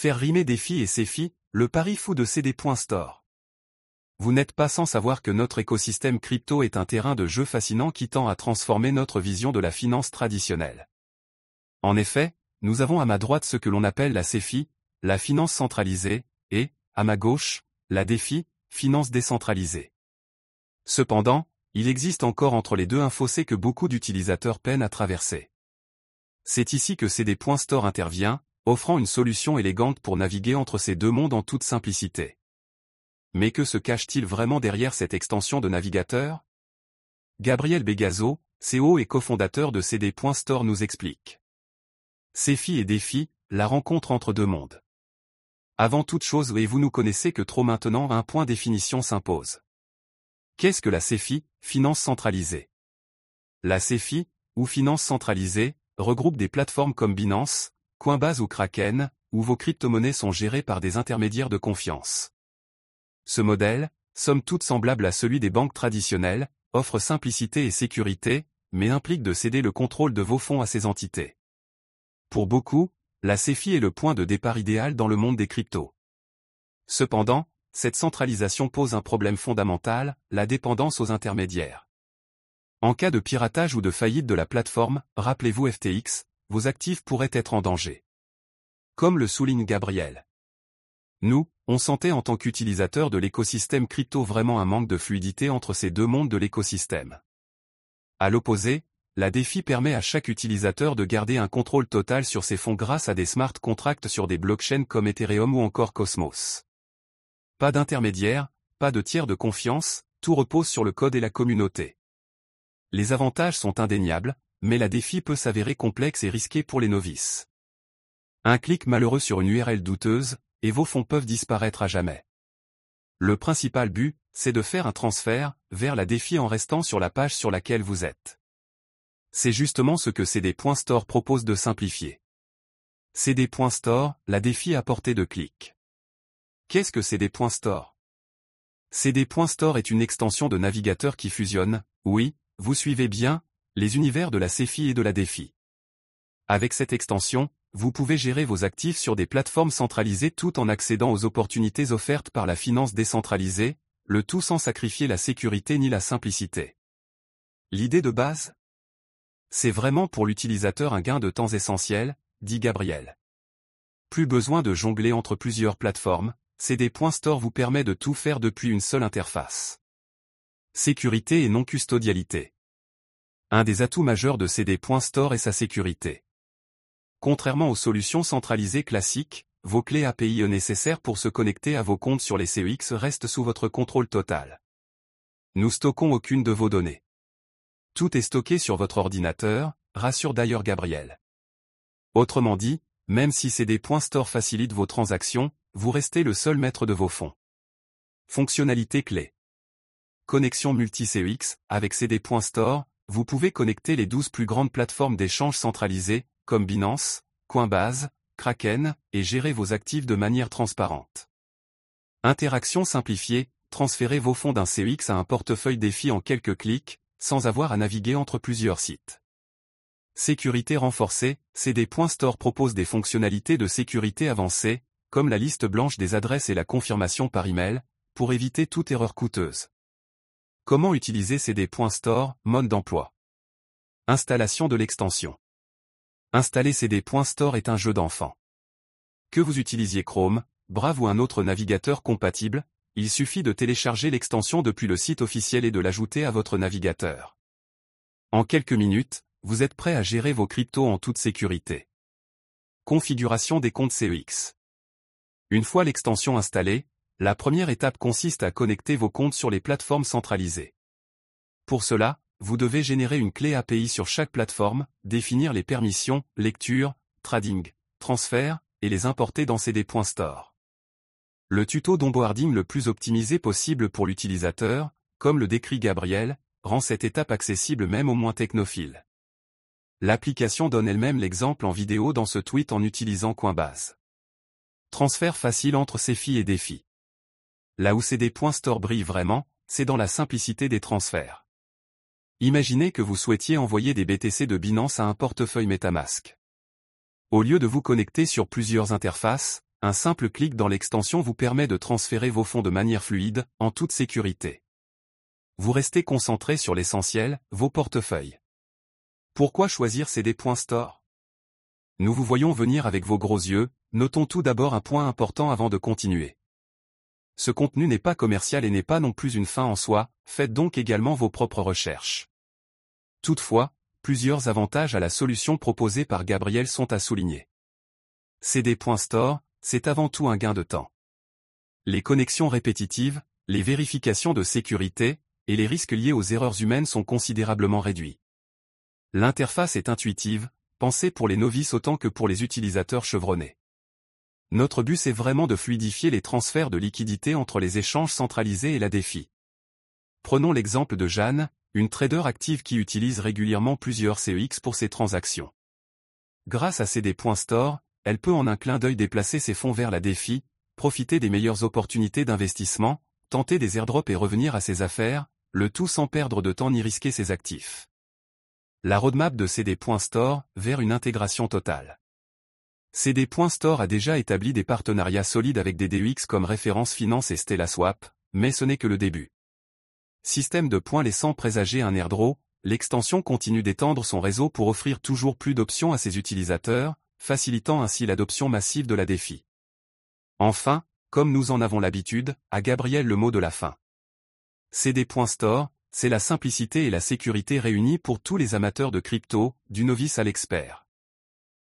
Faire rimer défi et CeFi, le pari fou de CD.Store. Vous n'êtes pas sans savoir que notre écosystème crypto est un terrain de jeu fascinant qui tend à transformer notre vision de la finance traditionnelle. En effet, nous avons à ma droite ce que l'on appelle la CeFi, la finance centralisée, et, à ma gauche, la DeFi, finance décentralisée. Cependant, il existe encore entre les deux un fossé que beaucoup d'utilisateurs peinent à traverser. C'est ici que CD.Store intervient, offrant une solution élégante pour naviguer entre ces deux mondes en toute simplicité. Mais que se cache-t-il vraiment derrière cette extension de navigateur? Gabriel Begazo, CEO et cofondateur de CD.Store nous explique. CeFi et DeFi, la rencontre entre deux mondes. Avant toute chose, et vous nous connaissez que trop maintenant, un point définition s'impose. Qu'est-ce que la CeFi, finance centralisée? La CeFi, ou finance centralisée, regroupe des plateformes comme Binance, Coinbase ou Kraken, où vos crypto-monnaies sont gérées par des intermédiaires de confiance. Ce modèle, somme toute semblable à celui des banques traditionnelles, offre simplicité et sécurité, mais implique de céder le contrôle de vos fonds à ces entités. Pour beaucoup, la CeFi est le point de départ idéal dans le monde des cryptos. Cependant, cette centralisation pose un problème fondamental, la dépendance aux intermédiaires. En cas de piratage ou de faillite de la plateforme, rappelez-vous FTX, vos actifs pourraient être en danger. Comme le souligne Gabriel. Nous, on sentait en tant qu'utilisateurs de l'écosystème crypto vraiment un manque de fluidité entre ces deux mondes de l'écosystème. À l'opposé, la DeFi permet à chaque utilisateur de garder un contrôle total sur ses fonds grâce à des smart contracts sur des blockchains comme Ethereum ou encore Cosmos. Pas d'intermédiaire, pas de tiers de confiance, tout repose sur le code et la communauté. Les avantages sont indéniables, mais la DeFi peut s'avérer complexe et risquée pour les novices. Un clic malheureux sur une URL douteuse, et vos fonds peuvent disparaître à jamais. Le principal but, c'est de faire un transfert vers la DeFi en restant sur la page sur laquelle vous êtes. C'est justement ce que CD.Store propose de simplifier. CD.Store, la DeFi à portée de clic. Qu'est-ce que CD.Store? CD.Store est une extension de navigateur qui fusionne, oui, vous suivez bien, les univers de la CeFi et de la DeFi. Avec cette extension, vous pouvez gérer vos actifs sur des plateformes centralisées tout en accédant aux opportunités offertes par la finance décentralisée, le tout sans sacrifier la sécurité ni la simplicité. L'idée de base? C'est vraiment pour l'utilisateur un gain de temps essentiel, dit Gabriel. Plus besoin de jongler entre plusieurs plateformes, CD.Store vous permet de tout faire depuis une seule interface. Sécurité et non-custodialité. Un des atouts majeurs de CD.Store est sa sécurité. Contrairement aux solutions centralisées classiques, vos clés API nécessaires pour se connecter à vos comptes sur les CEX restent sous votre contrôle total. Nous stockons aucune de vos données. Tout est stocké sur votre ordinateur, rassure d'ailleurs Gabriel. Autrement dit, même si CD.Store facilite vos transactions, vous restez le seul maître de vos fonds. Fonctionnalité clé. Connexion multi-CEX, avec CD.Store, vous pouvez connecter les 12 plus grandes plateformes d'échange centralisées, comme Binance, Coinbase, Kraken, et gérer vos actifs de manière transparente. Interaction simplifiée, transférez vos fonds d'un CEX à un portefeuille DeFi en quelques clics, sans avoir à naviguer entre plusieurs sites. Sécurité renforcée, CD.Store propose des fonctionnalités de sécurité avancées, comme la liste blanche des adresses et la confirmation par email, pour éviter toute erreur coûteuse. Comment utiliser CD.Store, mode d'emploi. Installation de l'extension. Installer CD.Store est un jeu d'enfant. Que vous utilisiez Chrome, Brave ou un autre navigateur compatible, il suffit de télécharger l'extension depuis le site officiel et de l'ajouter à votre navigateur. En quelques minutes, vous êtes prêt à gérer vos cryptos en toute sécurité. Configuration des comptes CEX. Une fois l'extension installée, la première étape consiste à connecter vos comptes sur les plateformes centralisées. Pour cela, vous devez générer une clé API sur chaque plateforme, définir les permissions, lecture, trading, transfert, et les importer dans CD.Store. Le tuto d'onboarding le plus optimisé possible pour l'utilisateur, comme le décrit Gabriel, rend cette étape accessible même aux moins technophiles. L'application donne elle-même l'exemple en vidéo dans ce tweet en utilisant Coinbase. Transfert facile entre CeFi et DeFi. Là où CD.Store brille vraiment, c'est dans la simplicité des transferts. Imaginez que vous souhaitiez envoyer des BTC de Binance à un portefeuille MetaMask. Au lieu de vous connecter sur plusieurs interfaces, Un simple clic dans l'extension vous permet de transférer vos fonds de manière fluide, en toute sécurité. Vous restez concentré sur l'essentiel, vos portefeuilles. Pourquoi choisir CD.Store? Nous vous voyons venir avec vos gros yeux, notons tout d'abord un point important avant de continuer. Ce contenu n'est pas commercial et n'est pas non plus une fin en soi, faites donc également vos propres recherches. Toutefois, plusieurs avantages à la solution proposée par Gabriel sont à souligner. CD.Store, c'est avant tout un gain de temps. Les connexions répétitives, les vérifications de sécurité, et les risques liés aux erreurs humaines sont considérablement réduits. L'interface est intuitive, pensée pour les novices autant que pour les utilisateurs chevronnés. Notre but est vraiment de fluidifier les transferts de liquidités entre les échanges centralisés et la DeFi. Prenons l'exemple de Jeanne, une trader active qui utilise régulièrement plusieurs CEX pour ses transactions. Grâce à CD.Store, elle peut en un clin d'œil déplacer ses fonds vers la DeFi, profiter des meilleures opportunités d'investissement, tenter des airdrops et revenir à ses affaires, le tout sans perdre de temps ni risquer ses actifs. La roadmap de CD.Store vers une intégration totale. CD.Store a déjà établi des partenariats solides avec des DEX comme Référence Finance et StellaSwap, mais ce n'est que le début. Système de points laissant présager un airdrop, l'extension continue d'étendre son réseau pour offrir toujours plus d'options à ses utilisateurs, facilitant ainsi l'adoption massive de la DeFi. Enfin, comme nous en avons l'habitude, à Gabriel le mot de la fin. CD.Store, c'est la simplicité et la sécurité réunies pour tous les amateurs de crypto, du novice à l'expert.